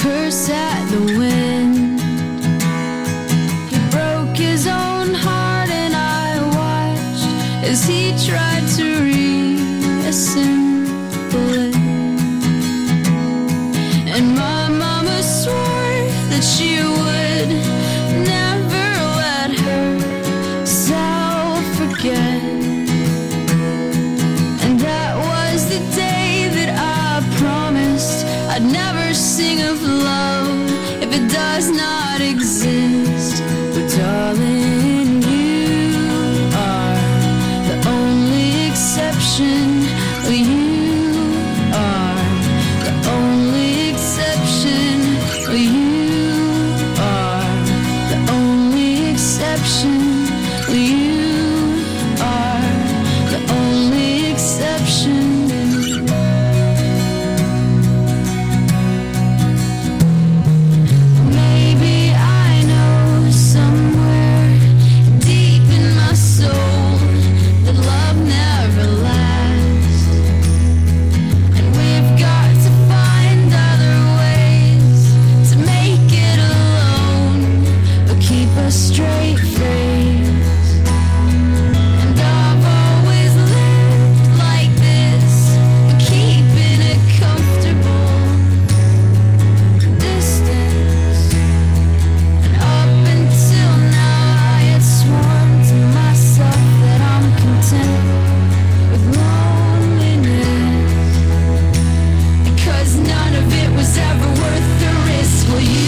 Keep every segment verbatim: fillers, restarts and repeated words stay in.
curse at the wind. He broke his own heart and I watched as he tried to reassemble it. And my mama swore that she would never let herself forget. And that was the day that I promised I'd never sing of love if it does not exist. But darling, you are the only exception. You are the only exception. You are the only exception. You are the only exception. Straight face, and I've always lived like this, keeping a comfortable distance. And up until now I had sworn to myself that I'm content with loneliness, because none of it was ever worth the risk. Well, you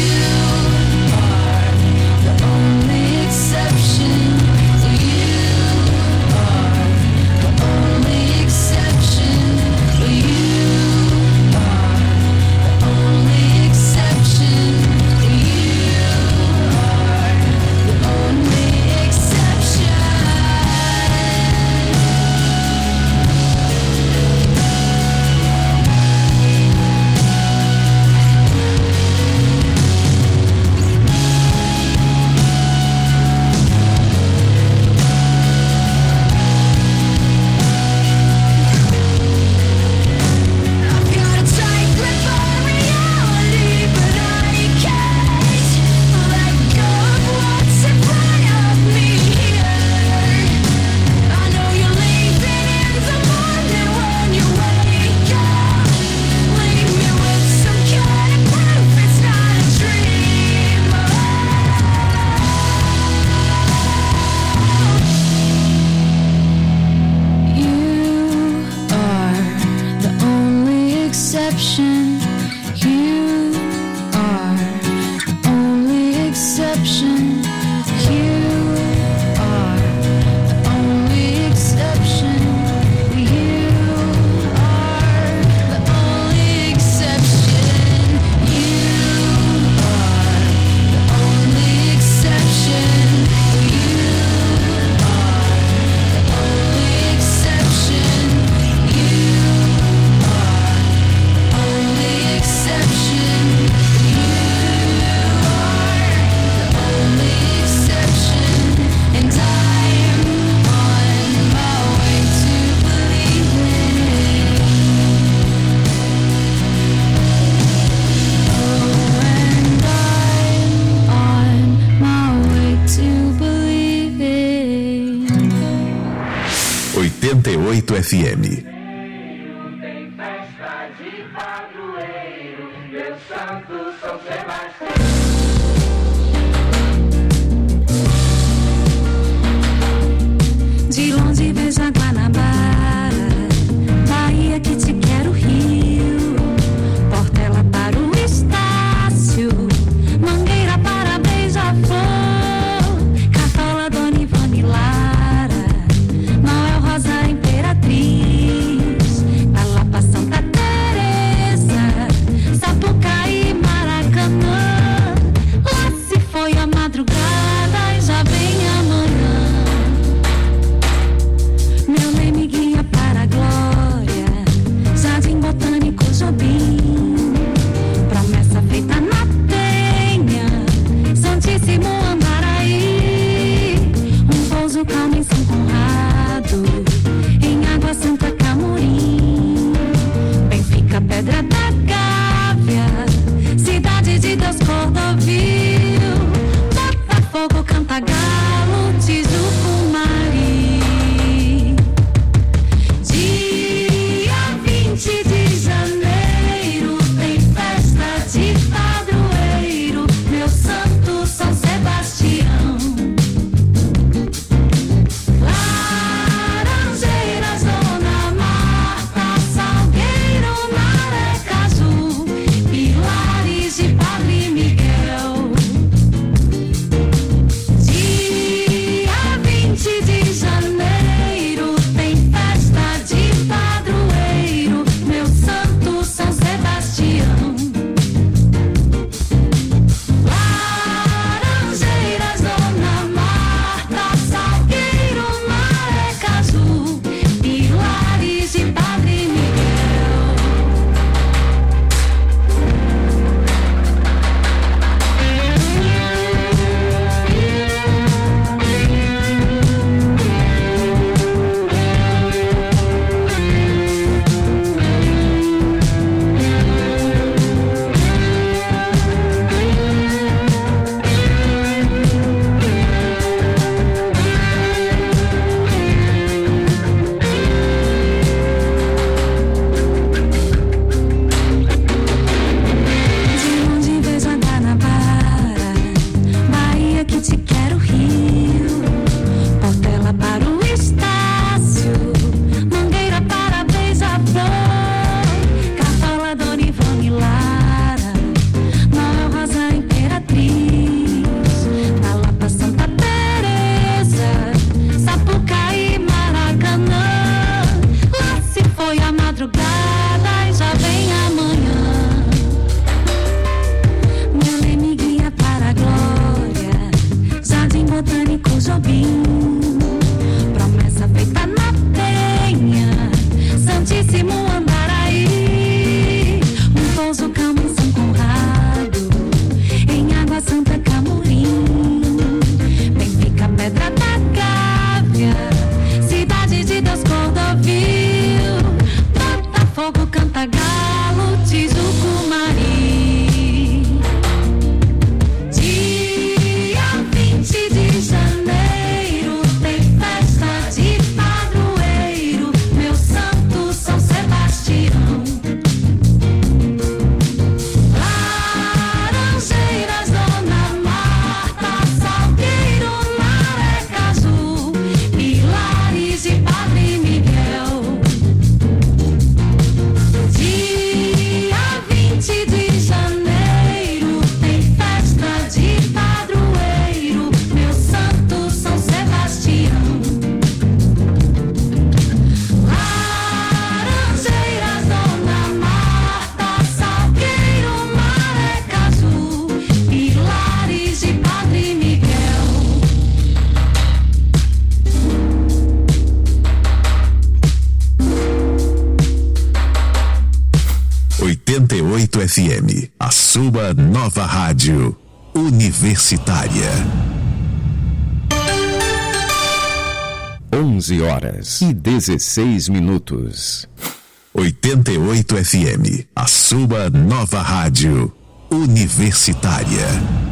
exception. You are the only exception. You are the only exception. You are the only exception. oitenta e oito F M. Tem festa de padroeiro, meu santo São Sebastião. De longe vejo a Guanabara, Bahia que te quero, Rio, Portela para o Estácio, Mangueira para Beija-Flor, Cartola, Dona Ivone e Lara, Noel, Rosa, Imperatriz, Palapa, Santa Teresa, Sapucaí, Maracanã. Lá se foi a madrugada e já vem amanhã. Meu leme guia para a glória, já oitenta e oito F M, a sua nova rádio universitária. onze horas e dezesseis minutos. oitenta e oito F M, a sua nova rádio universitária.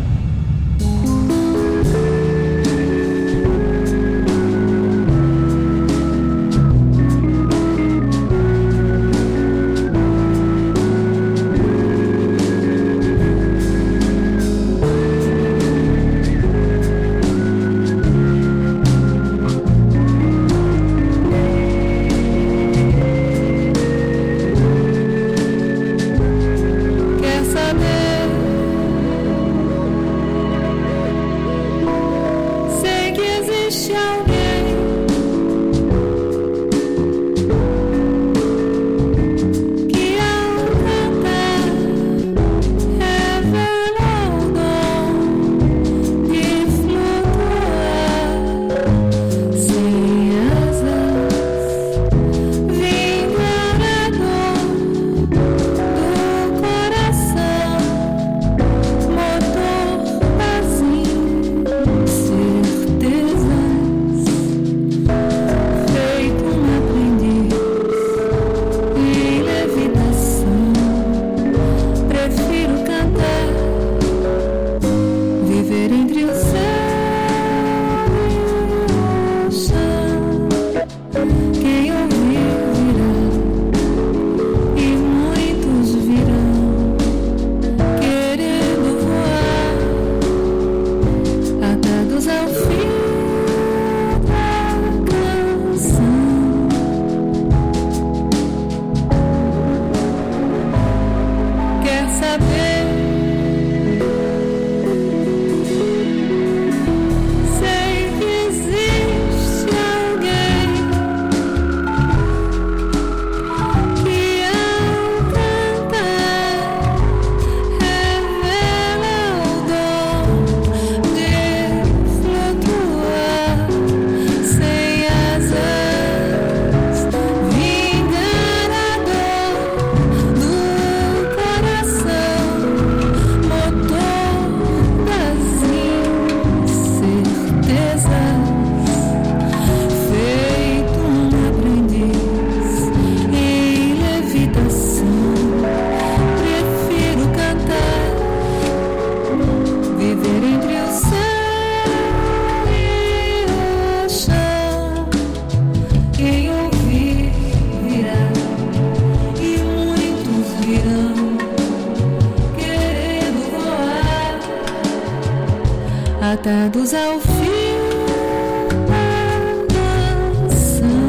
Atados ao fio da canção.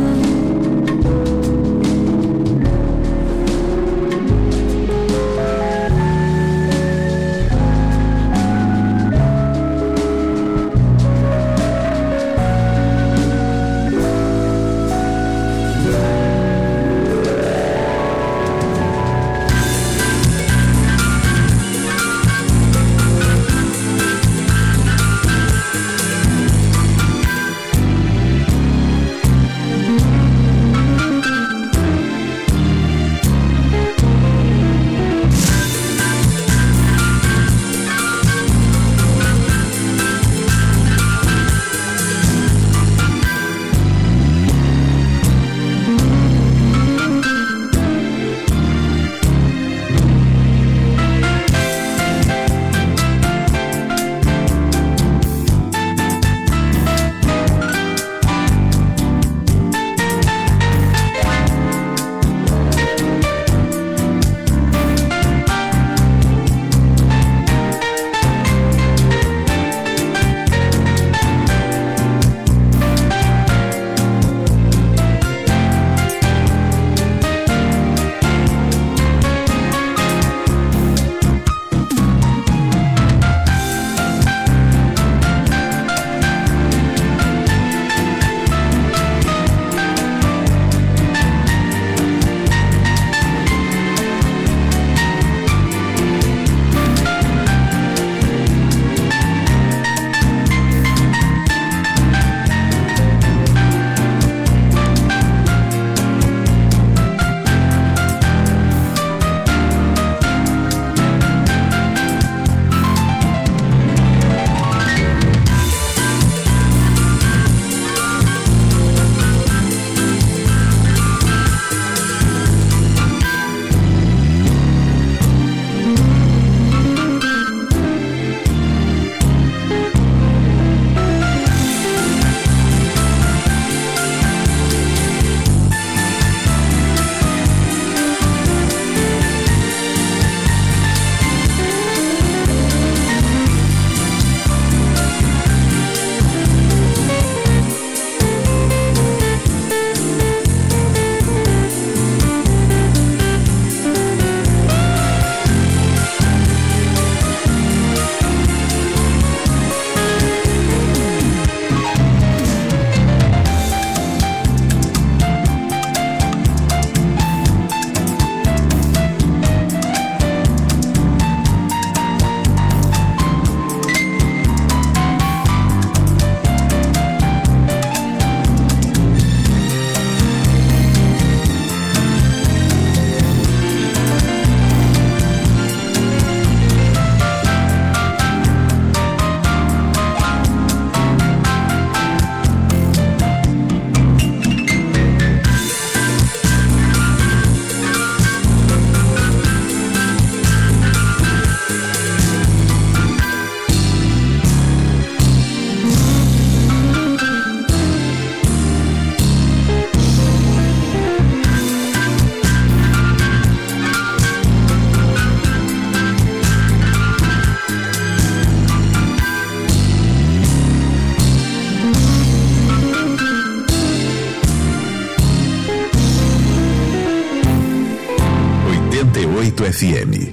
oito F M.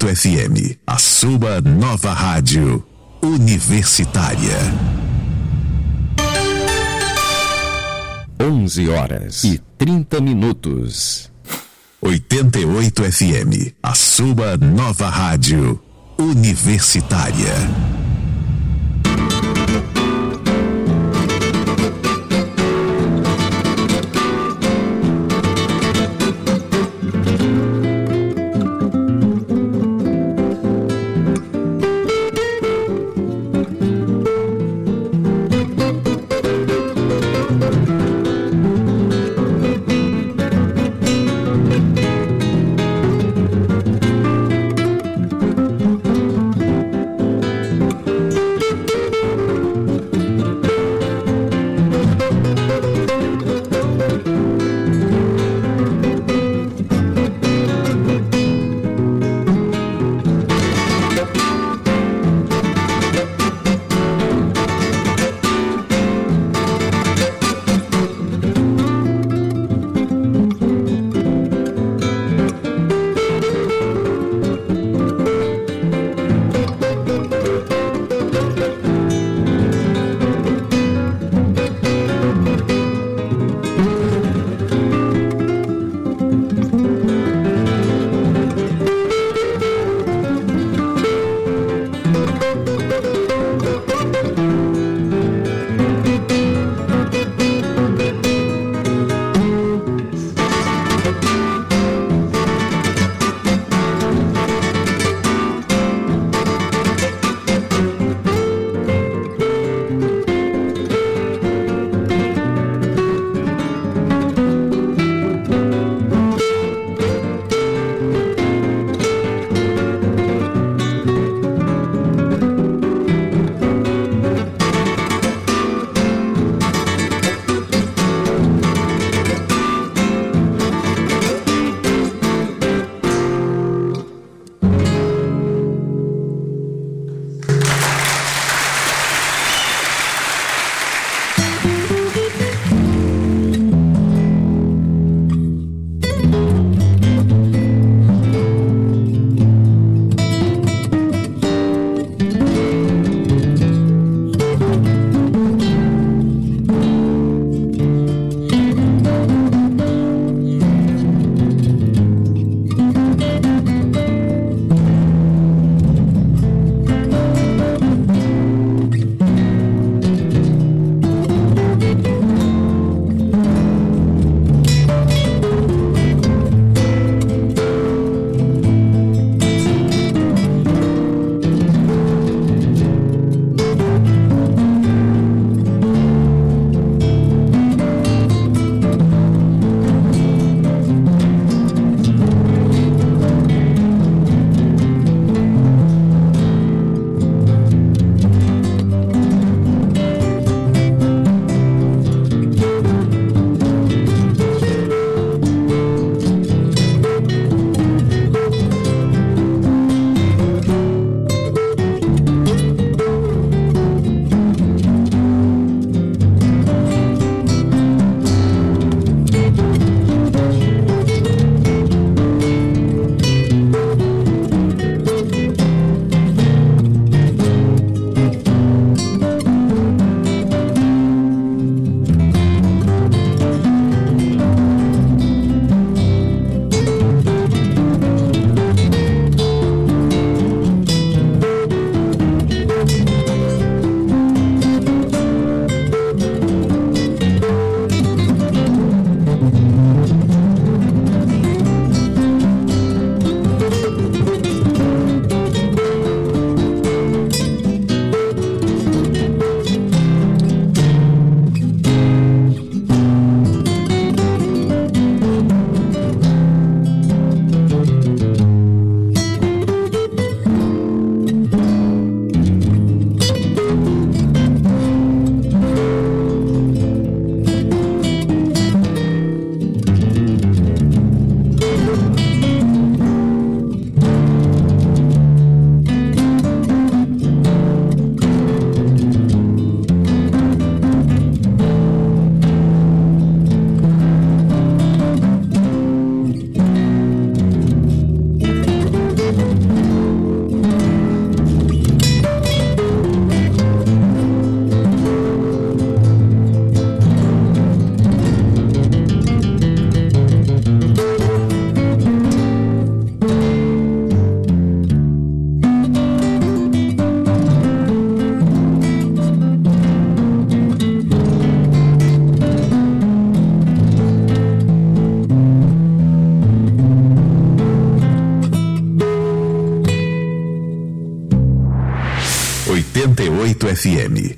oito F M, a sua nova rádio universitária. onze horas e trinta minutos. oitenta e oito F M, a sua nova rádio universitária. oitenta e oito F M.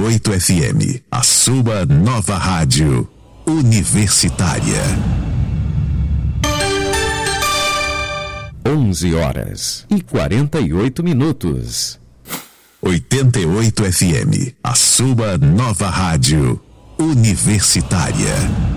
oito F M, a sua nova rádio universitária. onze horas e quarenta e oito minutos. oitenta e oito F M, a sua nova rádio universitária.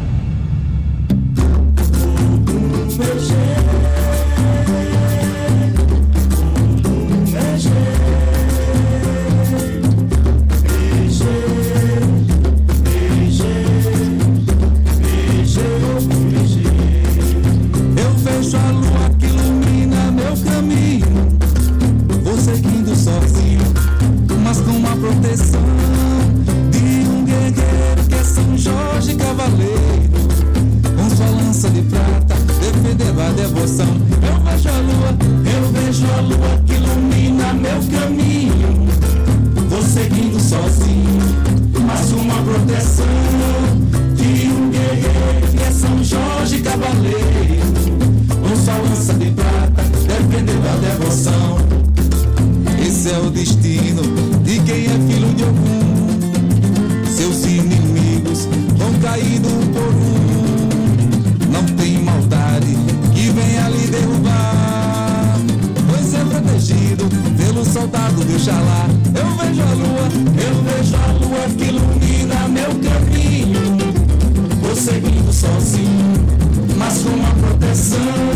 Eu vejo a lua que ilumina meu caminho, vou seguindo sozinho, mas com uma proteção de um guerreiro que é São Jorge Cavaleiro, com sua lança de prata, defendendo a devoção. Eu vejo a lua, eu vejo a lua que ilumina meu caminho, vou seguindo sozinho, mas com uma proteção de um guerreiro que é São Jorge Cavaleiro, com sua lança de prata, defendendo a devoção. Esse é o destino de quem é filho de Ogum. Seus inimigos vão caindo um por um. Não tem maldade que venha lhe derrubar, pois é protegido pelo soldado do Xalá. Eu vejo a lua, eu vejo a lua que ilumina meu caminho, vou seguindo sozinho, mas com uma proteção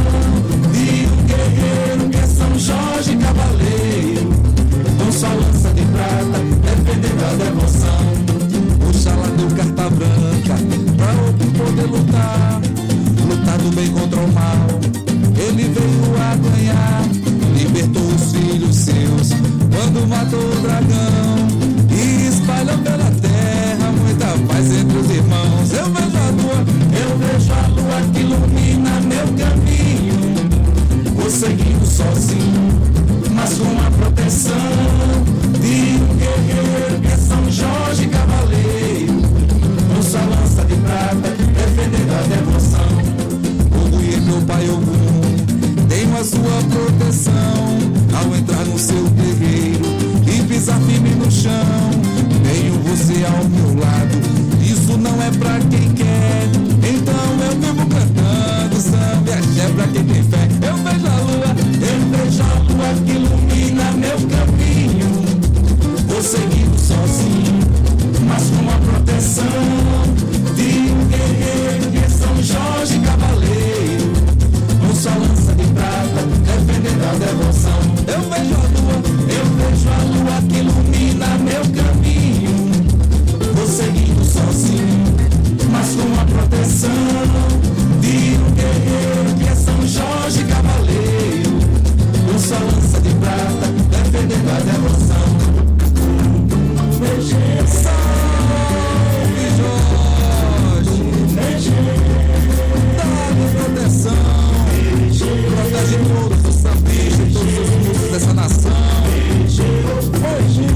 de um guerreiro que é São Jorge Cavaleiro, com sua lança de prata, defendendo a devoção. Oxalá deu carta branca pra outro poder lutar, lutar do bem contra o mal. Ele veio a ganhar, libertou os filhos seus quando matou o dragão e espalhou pela terra muita paz entre os irmãos. Eu vejo a lua, eu vejo a lua que ilumina meu caminho, vou seguindo sozinho, mas com a proteção de um guerreiro que é São Jorge Cavaleiro, com sua lança de prata, defendendo a devoção. Ogum e meu pai Ogum, tenho a sua proteção, ao entrar no seu terreiro e pisar firme no chão. Tenho você ao meu lado, isso não é pra quem quer, então eu vivo cantando samba e axé pra quem tem fé. Eu vejo a lua, eu vejo a lua que ilumina meu caminho, vou seguindo sozinho, mas com a proteção de um guerreiro que é São Jorge Cavaleiro, com sua lança de prata, defendendo a devoção. Eu vejo a lua, eu vejo a lua que ilumina meu caminho, vou seguindo sozinho, mas com a proteção de um guerreiro que é São Jorge Cavaleiro, com sua lança de prata, defendendo a devoção. Salve Jorge, dá-lhe proteção, protege todos os sambistas, todos os músicos dessa nação. Hoje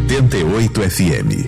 oitenta e oito F M.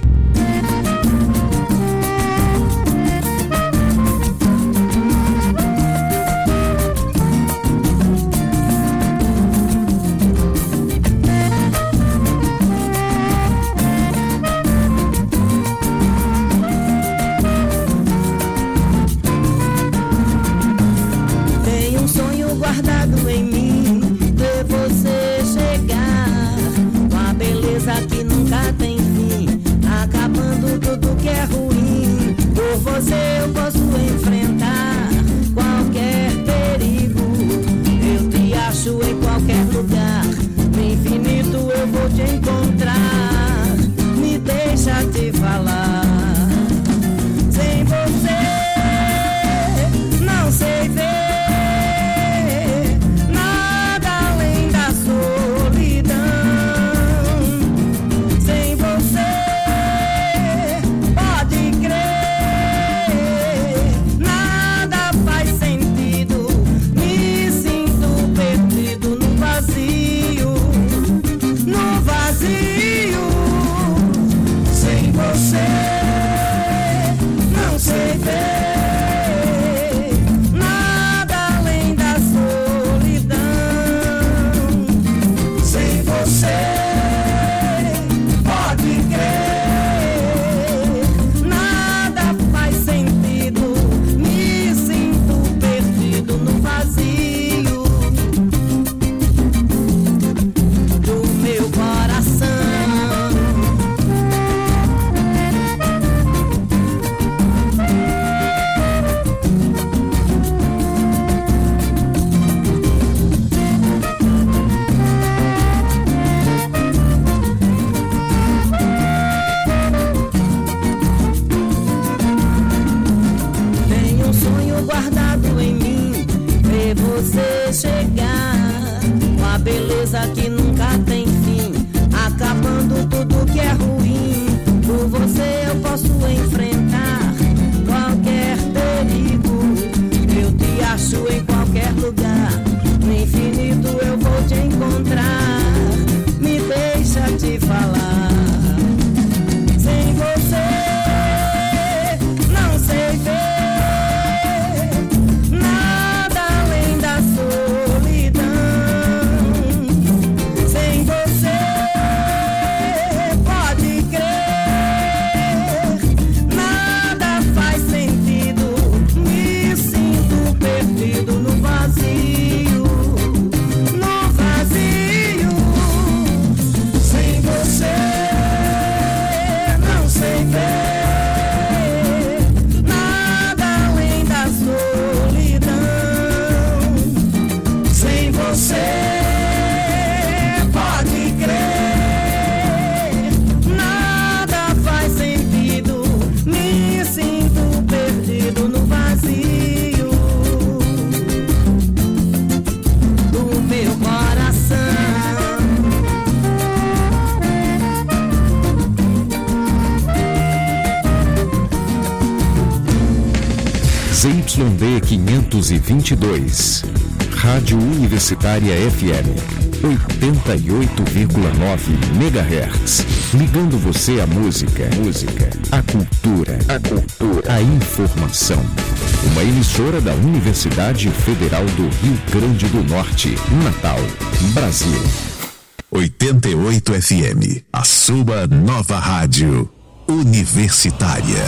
Z Y D quinhentos e vinte e dois, Rádio Universitária F M, oitenta e oito vírgula nove megahertz, ligando você à música, música, à cultura, a cultura, a informação. Uma emissora da Universidade Federal do Rio Grande do Norte, Natal, Brasil. oitenta e oito F M, a sua nova rádio universitária.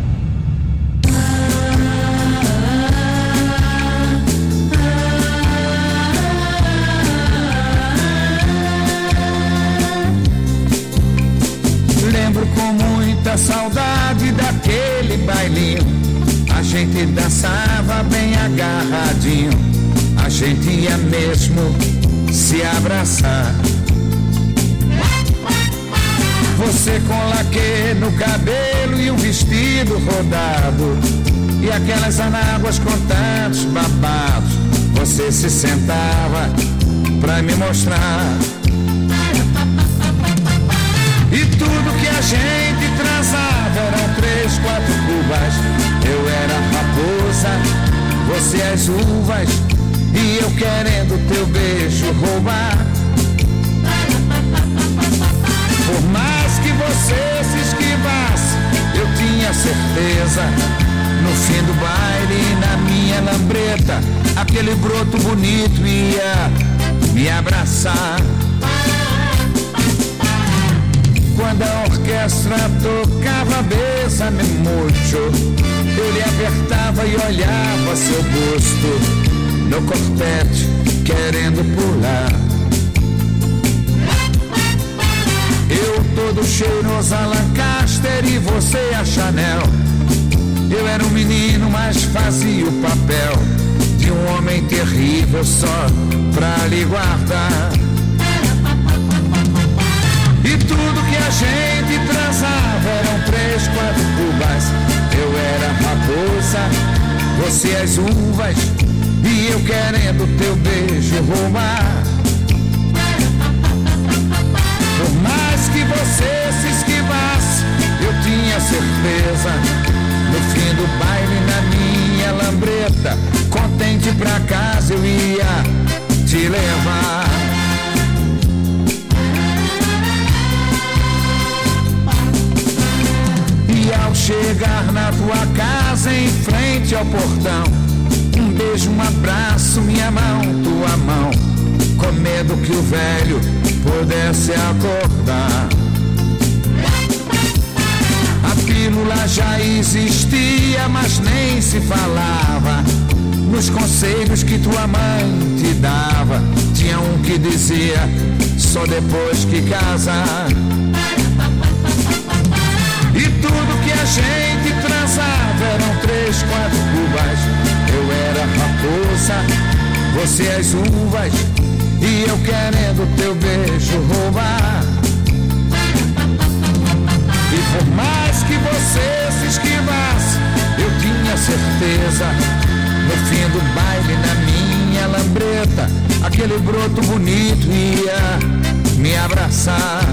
Lembro com muita saudade daquele bailinho. A gente dançava bem agarradinho. A gente ia mesmo se abraçar. Você com laque no cabelo e um vestido rodado, e aquelas anáguas com tantos babados. Você se sentava pra me mostrar. E tudo que a gente transava eram três, quatro cubas. Eu era a raposa, você as uvas, e eu querendo teu beijo roubar. Por mais que certeza, no fim do baile, na minha lambreta, aquele broto bonito ia me abraçar. Quando a orquestra tocava Bésame Mucho, eu lhe apertava e olhava seu busto no corpete, querendo pular. Eu todo cheiroso a Lancaster e você a Chanel. Eu era um menino, mas fazia o papel de um homem terrível só pra lhe guardar. E tudo que a gente transava eram três, quatro cubas. Eu era raposa, você as uvas, e eu querendo teu beijo roubar. Por mais que você se esquivasse, eu tinha certeza, no fim do baile, na minha lambreta, contente pra casa eu ia te levar. E ao chegar na tua casa, em frente ao portão, um beijo, um abraço, minha mão, tua mão, com medo que o velho pudesse acordar. A pílula já existia, mas nem se falava. Nos conselhos que tua mãe te dava, tinha um que dizia, só depois que casar. E tudo que a gente transava eram três, quatro cubas. Eu era raposa, você as uvas, e eu querendo teu beijo roubar. E por mais que você se esquivasse, eu tinha certeza, no fim do baile, na minha lambreta, aquele broto bonito ia me abraçar.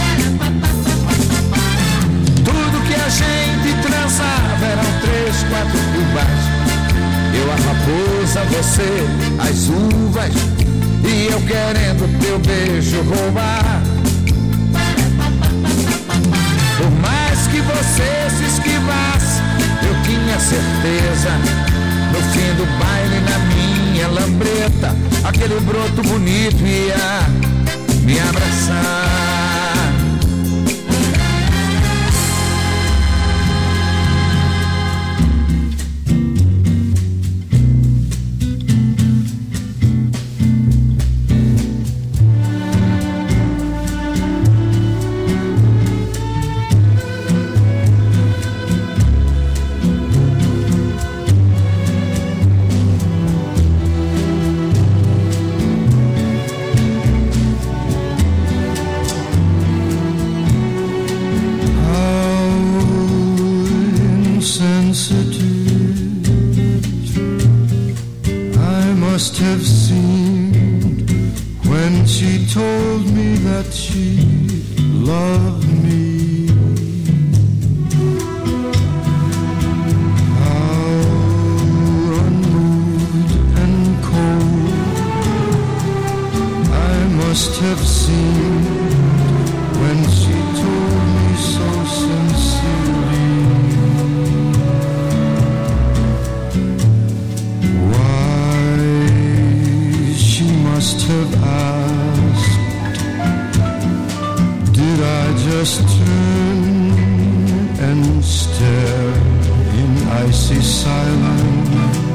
Tudo que a gente transava eram três, quatro cubas. Eu a raposa, você as uvas, e eu querendo teu beijo roubar. Por mais que você se esquivasse, eu tinha certeza, no fim do baile, na minha lambreta, aquele broto bonito ia me abraçar. Have seemed when she told me that she loved me. How unmoved and cold I must have seemed when she told me so sincerely. Must have asked, did I just turn and stare in icy silence?